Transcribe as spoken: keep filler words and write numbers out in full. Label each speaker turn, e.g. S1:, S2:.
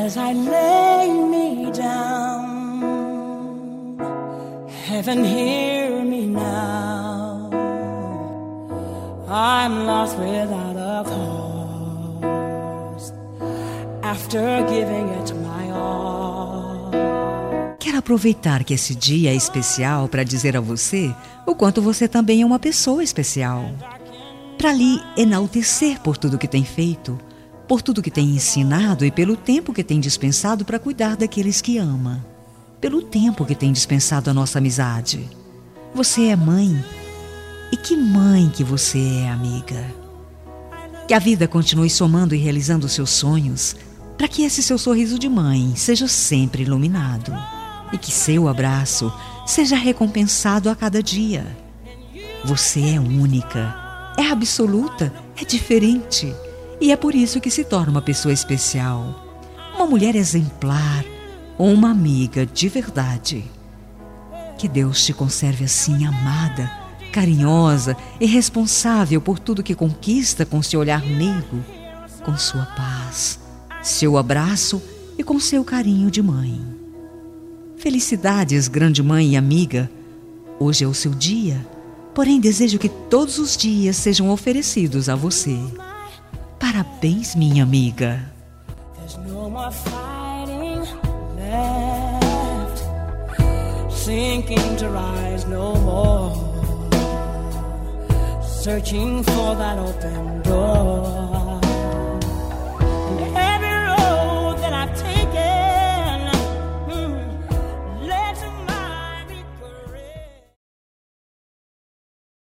S1: as I lay me down. Heaven, hear me now. I'm lost without a cause, after giving it my all.
S2: Quero aproveitar que esse dia é especial para dizer a você o quanto você também é uma pessoa especial. Para lhe enaltecer por tudo que tem feito, por tudo que tem ensinado e pelo tempo que tem dispensado para cuidar daqueles que ama. Pelo tempo que tem dispensado a nossa amizade. Você é mãe. E que mãe que você é, amiga. Que a vida continue somando e realizando os seus sonhos, para que esse seu sorriso de mãe seja sempre iluminado. E que seu abraço seja recompensado a cada dia. Você é única, é absoluta, é diferente. E é por isso que se torna uma pessoa especial. Uma mulher exemplar, ou uma amiga de verdade. Que Deus te conserve assim, amada, carinhosa e responsável por tudo que conquista com seu olhar meigo, com sua paz, seu abraço e com seu carinho de mãe. Felicidades, grande mãe e amiga. Hoje é o seu dia, porém desejo que todos os dias sejam oferecidos a você. Parabéns, minha amiga.
S1: Left, sinking to rise no more, searching for that open door.